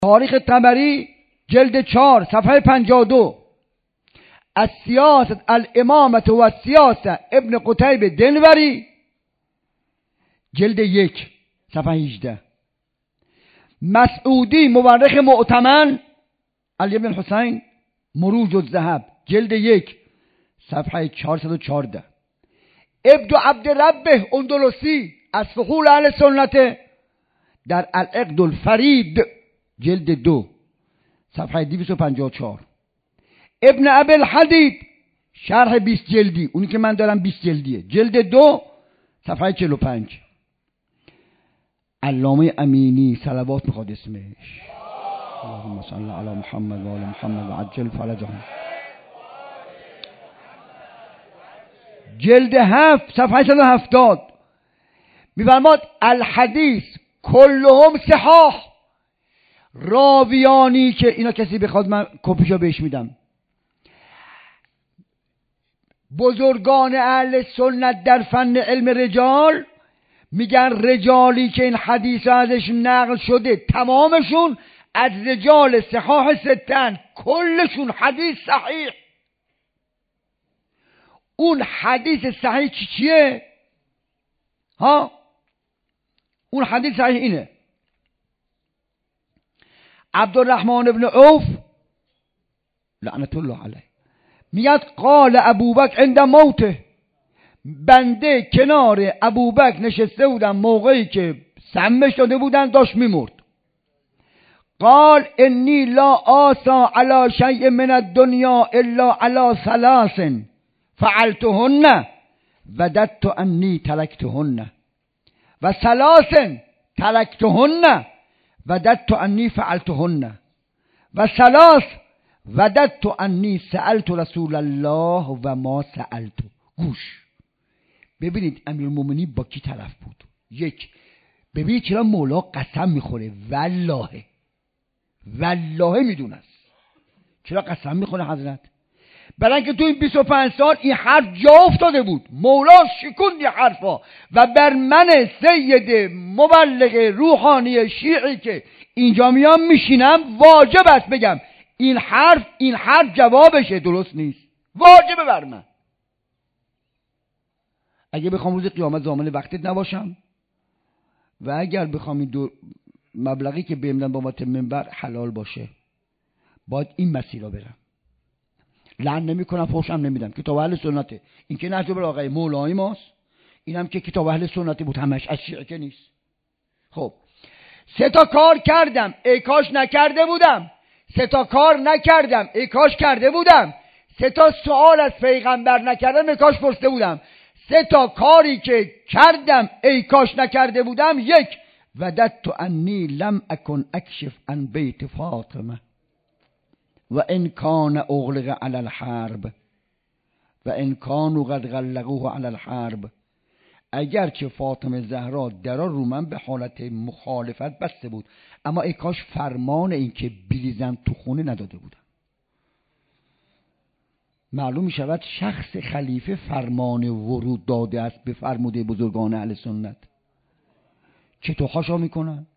تاریخ طبری جلد 4 صفحه 52. السیاست الامامت و السیاست ابن قتیبه دنوری جلد 1 صفحه 18. مسعودی مورخ معتمن علی بن حسین مروج الذهب جلد 1 صفحه 414. ابن عبد ربه اندلسی از فحول اهل سنت در العقد الفرید جلد 2 صفحه 254. ابن ابی الحدید شرح 20 جلدی، اونی که من دارم 20 جلدیه، جلد 2 صفحه 45. علامه امینی صلوات میخواد اسمش. اللهم صل علی محمد و آل محمد و عجل فرجهم. جلد 7 صفحه 170 میفرماد الحدیث کلهم صحاح. راویانی که اینا کسی بخواد من کپیشو بهش میدم. بزرگان اهل سنت در فن علم رجال میگن رجالی که این حدیث ازش نقل شده تمامشون از رجال صحاح ستن، کلشون حدیث صحیح. اون حدیث صحیح چیه؟ ها؟ اون حدیث صحیح اینه: عبدالرحمن ابن عوف لعنت الله علیه میگه قال ابوبکر عند موته، بنده کنار ابوبکر نشسته بودم موقعی که سمش داده بودن داشت میمرد. قال انی لا آسا علی شیء من الدنیا الا علی ثلاث فعلتهن وددت انی ترکتهن و ثلاث ترکتهن وددت انی فعلتهن و ثلاث وددت انی سألت رسول الله و ما سألت. گوش ببینید امیرالمومنین با کی طرف بود. یک، ببینید چرا مولا قسم میخوره. والله میدونه است چرا قسم میخوره حضرت. برای اینکه تو این 25 سال این حرف جا افتاده بود، مولا شکوند این حرفا و بر من سید مبلغ روحانی شیعی که اینجا میام میشینم واجب است بگم این حرف جوابشه، درست نیست، واجبه بر من. اگه بخوام روز قیامت ضامن وقتت نباشم و اگر بخوام این دو مبلغی که بهم دادن بابت منبر حلال باشه باید این مسیر رو برم. لعن نمی کنم، فحشم نمیدم. کتاب اهل سنته. این که نهج البلاغه مولای ماست، اینم که کتاب اهل سنتی بود، همش از شیعه که نیست. خب 3 تا کار کردم ای کاش نکرده بودم. 3 تا کار نکردم ای کاش کرده بودم. 3 تا سوال از پیغمبر نکردم ای کاش پرسیده بودم. 3 تا کاری که کردم ای کاش نکرده بودم. 1 وددت انی لم اکن اکشف عن بیت فاطمه و ان کان اغلق علی الحرب و ان کانوا قد غلقوه علی الحرب. اگر که فاطمه زهرا درا رو من به حالت مخالفت بسته بود، اما ای کاش فرمان این که بریزن تو خونه نداده بودن. معلوم می شود شخص خلیفه فرمان ورود داده است به فرموده بزرگان اهل سنت. چطور حاشا میکنن؟